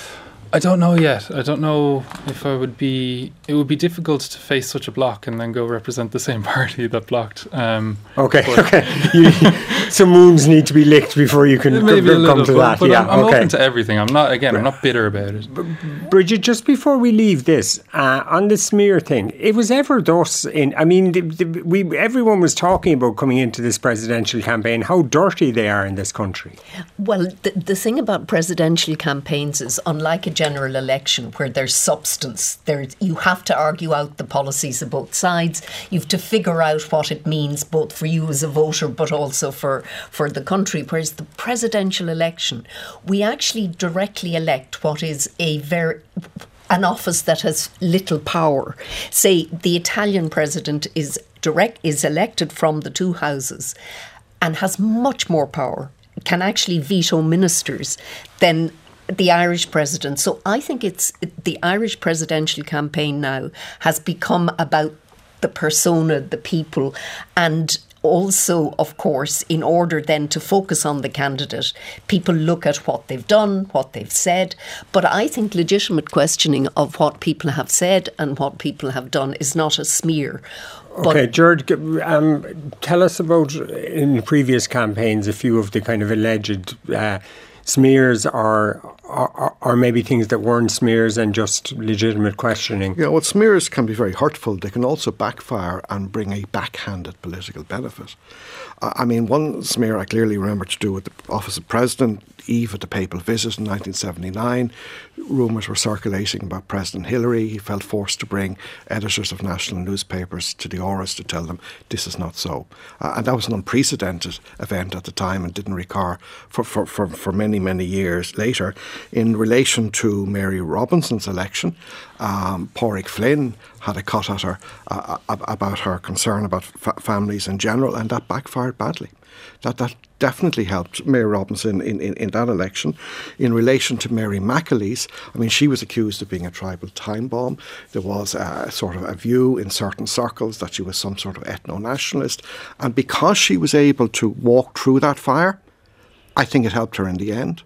S6: I don't know yet. I don't know if I would be... It would be difficult to face such a block and then go represent the same party that blocked. Um,
S2: okay, okay. You, some wounds need to be licked before you can
S6: maybe
S2: come,
S6: a
S2: come
S6: little,
S2: to
S6: but,
S2: that.
S6: But
S2: yeah,
S6: I'm, I'm
S2: okay.
S6: open to everything. I'm not, again, I'm not bitter about it.
S2: Bridget, just before we leave this, uh, on the smear thing, it was ever thus in... I mean, the, the, we everyone was talking about coming into this presidential campaign, how dirty they are in this country.
S4: Well, the, the thing about presidential campaigns is, unlike a general election where there's substance, there's, you have to argue out the policies of both sides. You have to figure out what it means both for you as a voter but also for, for the country. Whereas the presidential election, we actually directly elect what is a very... an office that has little power. Say the Italian president is direct is elected from the two houses and has much more power, can actually veto ministers than the Irish president. So I think it's the Irish presidential campaign now has become about the persona, the people, and also, of course, in order then to focus on the candidate, people look at what they've done, what they've said. But I think legitimate questioning of what people have said and what people have done is not a smear.
S2: Okay, Gerd, um, tell us about, in previous campaigns, a few of the kind of alleged uh, smears or, or or maybe things that weren't smears and just legitimate questioning.
S3: Yeah, well, smears can be very hurtful. They can also backfire and bring a backhanded political benefit. Uh, I mean, one smear I clearly remember to do with the office of president, eve at the papal visit in nineteen seventy-nine. Rumours were circulating about President Hillary. He felt forced to bring editors of national newspapers to the Áras to tell them this is not so. Uh, and that was an unprecedented event at the time and didn't recur for, for, for, for many, many years later. In relation to Mary Robinson's election, um, Pádraig Flynn had a cut at her uh, about her concern about fa- families in general, and that backfired badly. That that definitely helped Mary Robinson in, in, in that election. In relation to Mary McAleese, I mean, she was accused of being a tribal time bomb. There was a sort of a view in certain circles that she was some sort of ethno-nationalist. And because she was able to walk through that fire, I think it helped her in the end.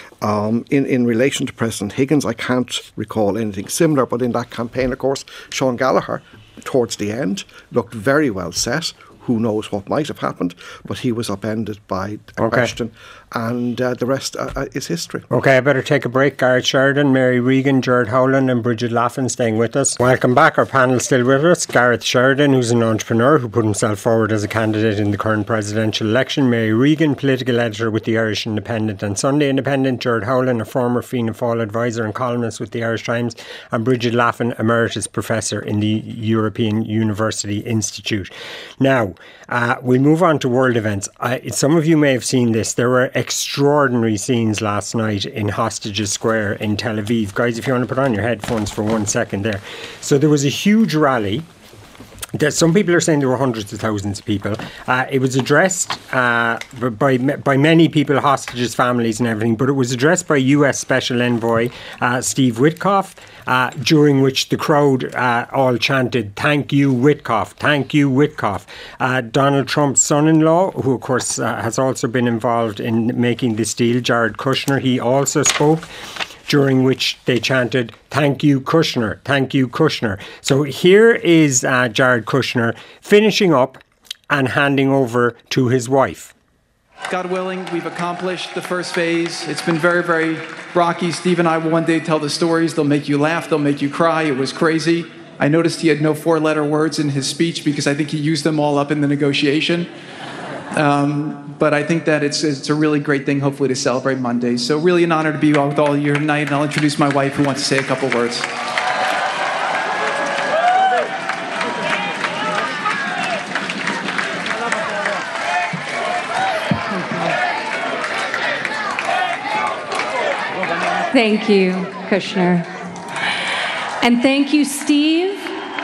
S3: Um, in, in relation to President Higgins, I can't recall anything similar, but in that campaign, of course, Sean Gallagher, towards the end, looked very well set. Who knows what might have happened, but he was upended by a
S2: okay.
S3: question, and uh, the rest uh, is history.
S2: Okay, I better take a break. Gareth Sheridan, Mary Regan, Gerd Howland and Bridget Laffin staying with us. Welcome back. Our panel still with us. Gareth Sheridan, who's an entrepreneur who put himself forward as a candidate in the current presidential election. Mary Regan, political editor with the Irish Independent and Sunday Independent. Gerd Howland, a former Fianna Fáil advisor and columnist with the Irish Times. And Bridget Laffin, emeritus professor in the European University Institute. Now, Uh, we'll move on to world events. Uh, some of you may have seen this. There were extraordinary scenes last night in Hostages Square in Tel Aviv. Guys, if you want to put on your headphones for one second there. So there was a huge rally. That some people are saying there were hundreds of thousands of people. Uh, it was addressed uh, by by many people, hostages, families and everything, but it was addressed by U S Special Envoy uh, Steve Witkoff, uh, during which the crowd uh, all chanted, "Thank you, Witkoff, thank you, Witkoff." Uh, Donald Trump's son-in-law, who of course uh, has also been involved in making this deal, Jared Kushner, he also spoke, during which they chanted, "Thank you, Kushner, thank you, Kushner." So here is uh, Jared Kushner finishing up and handing over to his wife.
S7: God willing, we've accomplished the first phase. It's been very, very rocky. Steve and I will one day tell the stories. They'll make you laugh, they'll make you cry. It was crazy. I noticed he had no four-letter words in his speech because I think he used them all up in the negotiation. Um, but I think that it's it's a really great thing, hopefully, to celebrate Monday. So really an honor to be with all of you tonight, and I'll introduce my wife, who wants to say a couple words.
S8: Thank you, Kushner. And thank you, Steve.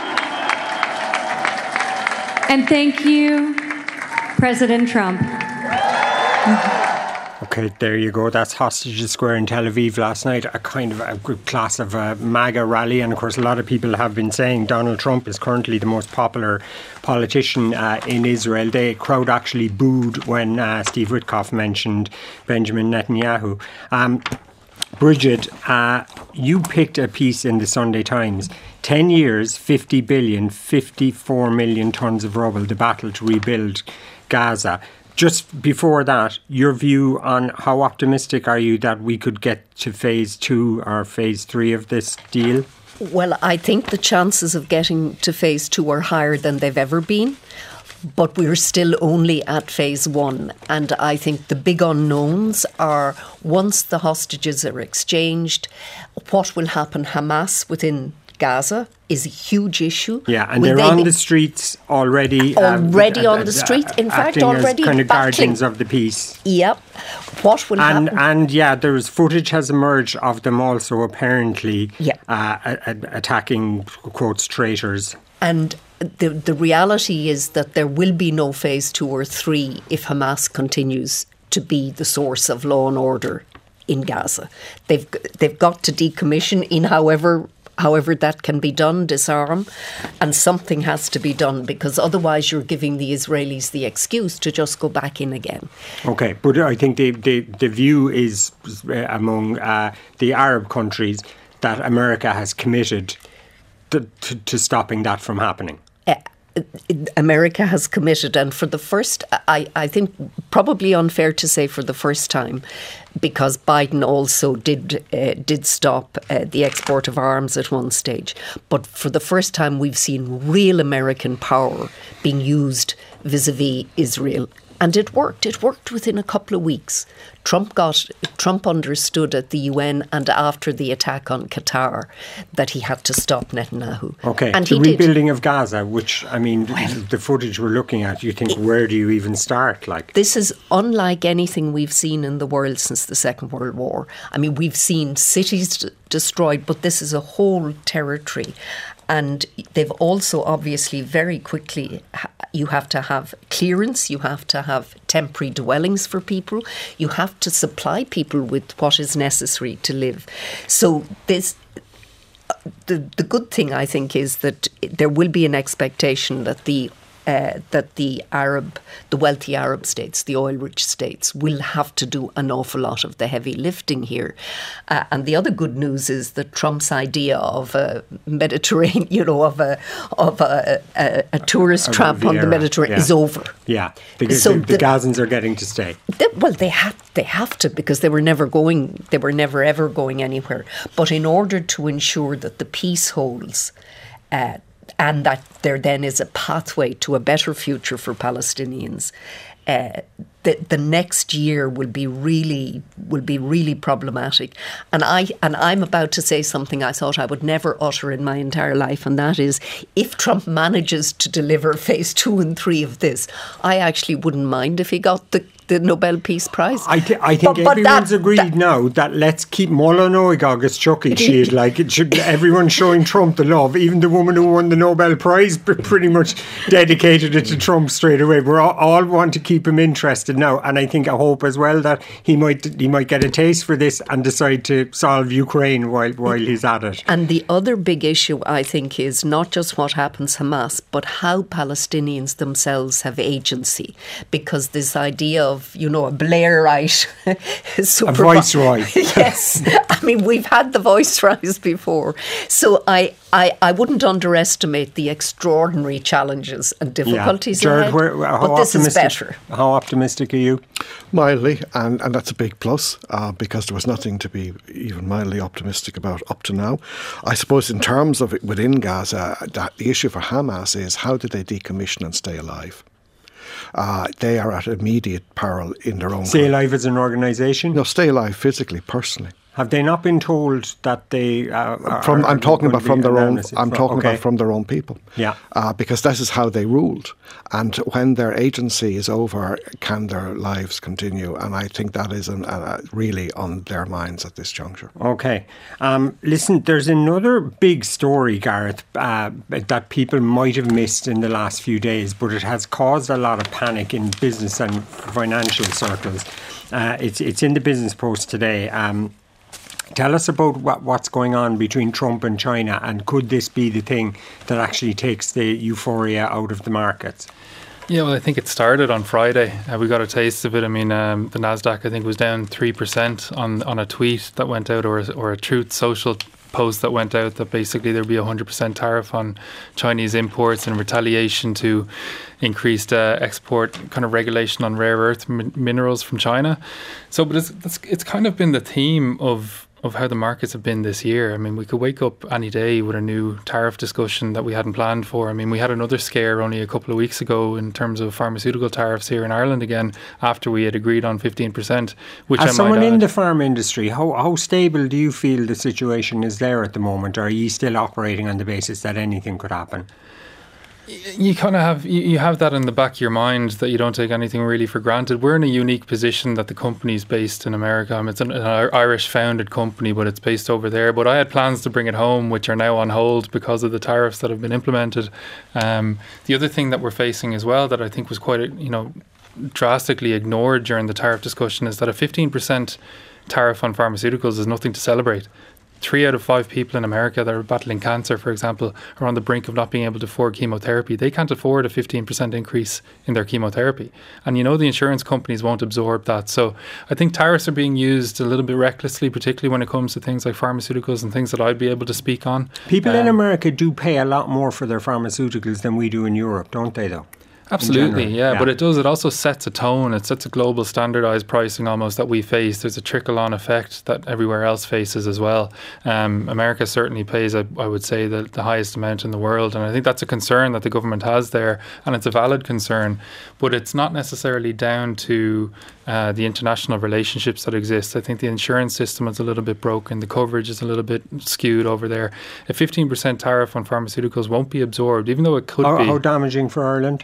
S8: And thank you, President Trump.
S2: Okay, there you go. That's Hostages Square in Tel Aviv last night. A kind of a good class of a MAGA rally. And of course, a lot of people have been saying Donald Trump is currently the most popular politician uh, in Israel. The crowd actually booed when uh, Steve Witkoff mentioned Benjamin Netanyahu. Um, Bridget, uh, you picked a piece in the Sunday Times. ten years, fifty billion, fifty-four million tonnes of rubble, the battle to rebuild Gaza. Just before that, your view on how optimistic are you that we could get to phase two or phase three of this deal?
S4: Well, I think the chances of getting to phase two are higher than they've ever been. But we're still only at phase one. And I think the big unknowns are, once the hostages are exchanged, what will happen? Hamas within Gaza is a huge issue.
S2: Yeah, and
S4: will
S2: they're on be the streets already.
S4: Already
S2: uh,
S4: on the street. In fact,
S2: acting
S4: already
S2: as kind of
S4: battling.
S2: guardians of the peace.
S4: Yep. What will
S2: and,
S4: happen?
S2: And yeah, there is footage has emerged of them also apparently
S4: yeah.
S2: uh, a- a- attacking, quotes, traitors.
S4: And the the reality is that there will be no phase two or three if Hamas continues to be the source of law and order in Gaza. They've they've got to decommission in however however that can be done, disarm, and something has to be done, because otherwise you're giving the Israelis the excuse to just go back in again.
S2: Okay, but I think the the, the view is uh, among uh, the Arab countries that America has committed to, to, to stopping that from happening.
S4: Uh, America has committed, and for the first, I, I think probably unfair to say for the first time, because Biden also did uh, did stop uh, the export of arms at one stage. But for the first time, we've seen real American power being used vis-a-vis Israel. And it worked. It worked within a couple of weeks. Trump got Trump understood at the U N and after the attack on Qatar that he had to stop Netanyahu.
S2: Okay,
S4: and
S2: the
S4: he
S2: rebuilding
S4: did.
S2: of Gaza, which I mean, well, the, the footage we're looking at, you think, where do you even start? Like,
S4: this is unlike anything we've seen in the world since the Second World War. I mean, we've seen cities d- destroyed, but this is a whole territory. And they've also obviously very quickly, you have to have clearance, you have to have temporary dwellings for people, you have to supply people with what is necessary to live. So this, the the good thing, I think, is that there will be an expectation that the Uh, that the Arab, the wealthy Arab states, the oil-rich states, will have to do an awful lot of the heavy lifting here. Uh, and the other good news is that Trump's idea of a Mediterranean, you know, of a of a, a, a tourist a, a trap Riviera, on the Mediterranean
S2: yeah.
S4: is over.
S2: Yeah, because
S4: so
S2: the, the, the Gazans are getting to stay.
S4: They, well, they have they have to, because they were never going, they were never ever going anywhere. But in order to ensure that the peace holds, Uh, and that there then is a pathway to a better future for Palestinians, uh, the, the next year will be really will be really problematic. And I and I'm about to say something I thought I would never utter in my entire life, and that is, if Trump manages to deliver phase two and three of this, I actually wouldn't mind if he got the the Nobel Peace Prize.
S2: I, th- I think but, but everyone's that, agreed that, now that let's keep Mola Noigog as Chucky Shield. Like, it should, everyone's showing Trump the love. Even the woman who won the Nobel Prize pretty much dedicated it to Trump straight away. We're all, all want to keep him interested now, and I think I hope as well that he might he might get a taste for this and decide to solve Ukraine while while he's at it.
S4: And the other big issue, I think, is not just what happens Hamas, but how Palestinians themselves have agency, because this idea of, you know, a Blairite
S2: a viceroy.
S4: Yes, I mean, we've had the viceroys before, so I, I, I wouldn't underestimate the extraordinary challenges and difficulties
S2: yeah. Jared,
S4: ahead.
S2: where, how
S4: but this is better.
S2: How optimistic are you?
S3: Mildly, and, and that's a big plus, uh, because there was nothing to be even mildly optimistic about up to now. I suppose in terms of it within Gaza, that the issue for Hamas is how do they decommission and stay alive? Uh, they are at immediate peril in their own.
S2: Stay alive as an organisation?
S3: No, stay alive physically, personally.
S2: Have they not been told that they? Uh,
S3: from
S2: are,
S3: I'm talking about from their own.
S2: anonymous?
S3: I'm talking
S2: okay.
S3: about from their own people.
S2: Yeah,
S3: uh, because this is how they ruled, and when their agency is over, can their lives continue? And I think that is an, uh, really on their minds at this juncture.
S2: Okay, um, listen. There's another big story, Gareth, uh, that people might have missed in the last few days, but it has caused a lot of panic in business and financial circles. Uh, it's it's in the Business Post today. Um, tell us about what, what's going on between Trump and China, and could this be the thing that actually takes the euphoria out of the markets?
S6: Yeah, well, I think it started on Friday. Uh, we got a taste of it. I mean, um, the Nasdaq, I think, was down three percent on on a tweet that went out, or or a Truth Social post that went out, that basically there'd be a one hundred percent tariff on Chinese imports in retaliation to increased uh, export kind of regulation on rare earth min- minerals from China. So, but it's, it's it's kind of been the theme of of how the markets have been this year. I mean, we could wake up any day with a new tariff discussion that we hadn't planned for. I mean, we had another scare only a couple of weeks ago in terms of pharmaceutical tariffs here in Ireland again, after we had agreed on fifteen percent, which
S2: As
S6: I
S2: someone
S6: might
S2: in
S6: add,
S2: the pharma industry, how, how stable do you feel the situation is there at the moment? Or are you still operating on the basis that anything could happen?
S6: you kind of have you, you have that in the back of your mind, that you don't take anything really for granted. We're in a unique position that the company's based in America. I mean, it's an, an Irish founded company, but it's based over there. But I had plans to bring it home, which are now on hold because of the tariffs that have been implemented. Um, the other thing that we're facing as well, that I think was quite a, you know drastically ignored during the tariff discussion, is that a fifteen percent tariff on pharmaceuticals is nothing to celebrate. Three out of five people in America that are battling cancer, for example, are on the brink of not being able to afford chemotherapy. They can't afford a fifteen percent increase in their chemotherapy. And you know the insurance companies won't absorb that. So I think tariffs are being used a little bit recklessly, particularly when it comes to things like pharmaceuticals and things that I'd be able to speak on.
S2: People
S6: um,
S2: in America do pay a lot more for their pharmaceuticals than we do in Europe, don't they, though?
S6: Absolutely, yeah,
S2: yeah.
S6: But it does. It also sets a tone. It sets a global standardised pricing almost that we face. There's a trickle-on effect that everywhere else faces as well. Um, America certainly pays, I, I would say, the, the highest amount in the world. And I think that's a concern that the government has there. And it's a valid concern. But it's not necessarily down to uh, the international relationships that exist. I think the insurance system is a little bit broken. The coverage is a little bit skewed over there. A fifteen percent tariff on pharmaceuticals won't be absorbed, even though it could
S2: how,
S6: be.
S2: How damaging for Ireland?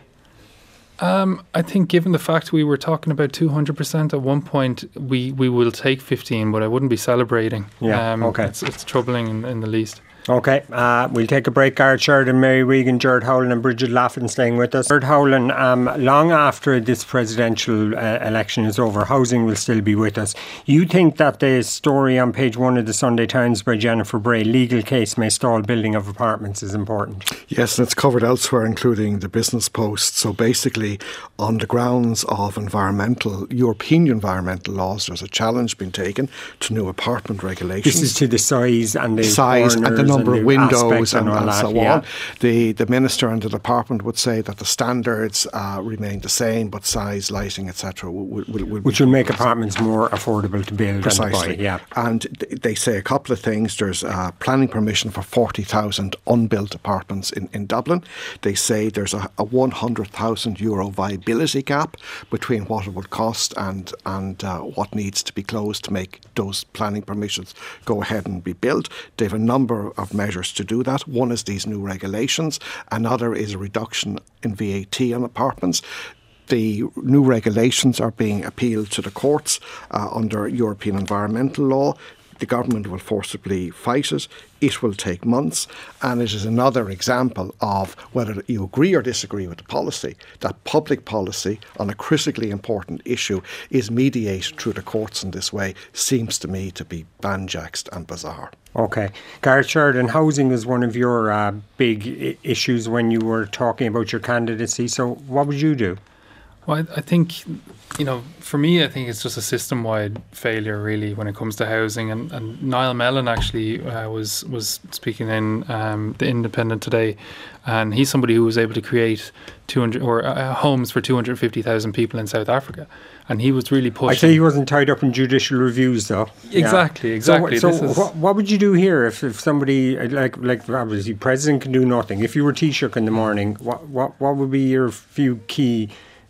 S6: Um, I think given the fact we were talking about two hundred percent at one point, we, we will take fifteen, but I wouldn't be celebrating.
S2: Yeah,
S6: um,
S2: okay.
S6: It's, it's troubling in, in the least.
S2: Okay, uh, we'll take a break. Gareth Sheridan, Mary Regan, Gerard Howlin and Bridget Laffin staying with us. Gerard Howlin, um, long after this presidential uh, election is over, housing will still be with us. You think that the story on page one of the Sunday Times by Jennifer Bray, legal case may stall building of apartments, is important?
S3: Yes, and it's covered elsewhere, including the Business Post. So basically, on the grounds of environmental, European environmental laws, there's a challenge being taken to new apartment regulations.
S2: This is to the size and the
S3: size and the number
S2: and
S3: of windows and,
S2: and,
S3: and
S2: that,
S3: so
S2: yeah.
S3: on. The the minister and the department would say that the standards uh, remain the same, but size, lighting, et cetera, will, will, will
S2: which will make apartments more affordable to build.
S3: Precisely.
S2: And buy, yeah.
S3: And th- they say a couple of things. There's uh, planning permission for forty thousand unbuilt apartments in, in Dublin. They say there's a, a one hundred thousand euro viability gap between what it would cost and and uh, what needs to be closed to make those planning permissions go ahead and be built. They have a number of measures to do that. One is these new regulations. Another is a reduction in V A T on apartments. The new regulations are being appealed to the courts uh, under European environmental law. The government will forcibly fight it. It will take months. And it is another example of whether you agree or disagree with the policy, that public policy on a critically important issue is mediated through the courts in this way, seems to me to be banjaxed and bizarre.
S2: Okay. Gareth Sheridan, housing was one of your uh, big I- issues when you were talking about your candidacy. So what would you do?
S6: Well, I, I think, you know, for me, I think it's just a system-wide failure, really, when it comes to housing. And, and Niall Mellon actually uh, was was speaking in um, the Independent today, and he's somebody who was able to create two hundred or uh, homes for two hundred fifty thousand people in South Africa, and he was really pushing.
S2: I say he wasn't tied up in judicial reviews, though.
S6: Exactly, yeah. exactly.
S2: So,
S6: this
S2: so
S6: is
S2: what, what would you do here if, if somebody like like obviously president can do nothing? If you were Taoiseach in the morning, what what what would be your few key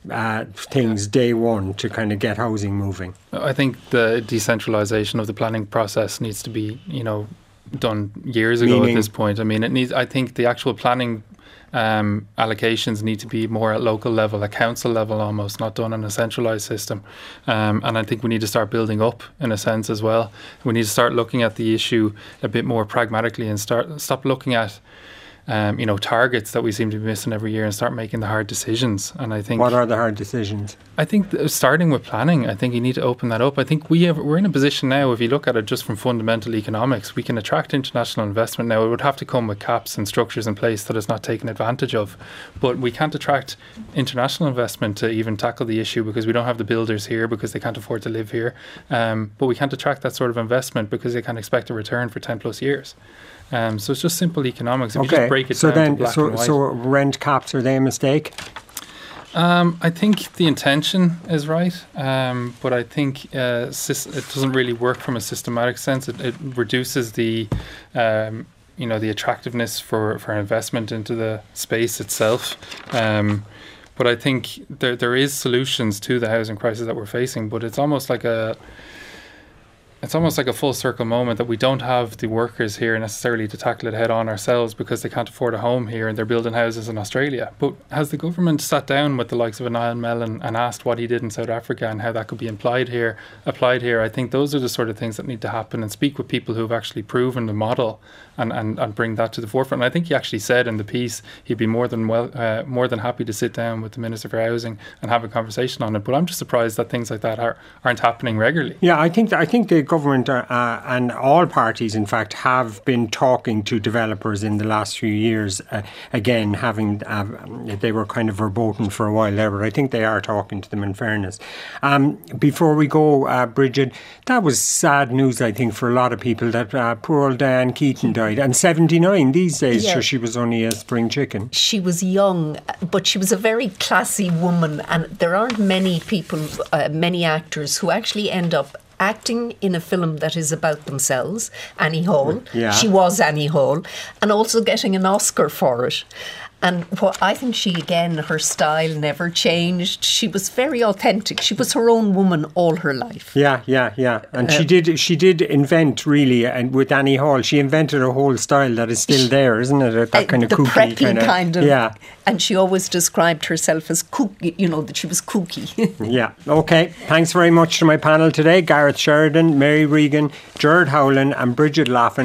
S2: uh, things day one to kind of get housing moving?
S6: I think the decentralisation of the planning process needs to be, you know, done years ago. Meaning? At this point. I mean, it needs. I think the actual planning um, allocations need to be more at local level, at council level almost, not done in a centralised system. Um, and I think we need to start building up in a sense as well. We need to start looking at the issue a bit more pragmatically and start stop looking at Um, you know, targets that we seem to be missing every year and start making the hard decisions. And I think...
S2: What are the hard decisions?
S6: I think th- starting with planning, I think you need to open that up. I think we have, we're in a position now, if you look at it just from fundamental economics, we can attract international investment now. It would have to come with caps and structures in place that is not taken advantage of. But we can't attract international investment to even tackle the issue because we don't have the builders here because they can't afford to live here. Um, but we can't attract that sort of investment because they can't expect a return for ten plus years. Um, so it's just simple economics. If
S2: okay.
S6: you just break it
S2: so
S6: down
S2: then,
S6: to black
S2: so,
S6: and white.
S2: So rent caps, are they a mistake?
S6: Um, I think the intention is right, um, but I think uh, sis- it doesn't really work from a systematic sense. It, it reduces the, um, you know, the attractiveness for, for investment into the space itself. Um, but I think there there is solutions to the housing crisis that we're facing, but it's almost like a It's almost like a full circle moment that we don't have the workers here necessarily to tackle it head on ourselves because they can't afford a home here and they're building houses in Australia. But has the government sat down with the likes of Niall Mellon and asked what he did in South Africa and how that could be applied here? Applied here, I think those are the sort of things that need to happen, and speak with people who've actually proven the model and, and, and bring that to the forefront. And I think he actually said in the piece he'd be more than well uh, more than happy to sit down with the Minister for Housing and have a conversation on it. But I'm just surprised that things like that are, aren't happening regularly.
S2: Yeah, I think th- I think the government are, uh, and all parties, in fact, have been talking to developers in the last few years. Uh, again, having uh, they were kind of verboten for a while there, but I think they are talking to them. In fairness, um, before we go, uh, Bridget, that was sad news. I think for a lot of people that uh, poor old Diane Keaton died, and seventy-nine these days. Yeah. So she was only a spring chicken.
S4: She was young, but she was a very classy woman, and there aren't many people, uh, many actors who actually end up acting in a film that is about themselves. Annie Hall.
S2: Yeah.
S4: She was Annie Hall, and also getting an Oscar for it. And what I think she, again, her style never changed. She was very authentic. She was her own woman all her life.
S2: Yeah, yeah, yeah. And uh, she did she did invent, really, and with Annie Hall, she invented a whole style that is still there, isn't it? That kind of
S4: the
S2: kooky
S4: preppy
S2: kind of,
S4: kind of.
S2: Yeah.
S4: And she always described herself as kooky, you know, that she was kooky.
S2: Yeah. Okay. Thanks very much to my panel today. Gareth Sheridan, Mary Regan, Gerard Howland and Bridget Laughlin.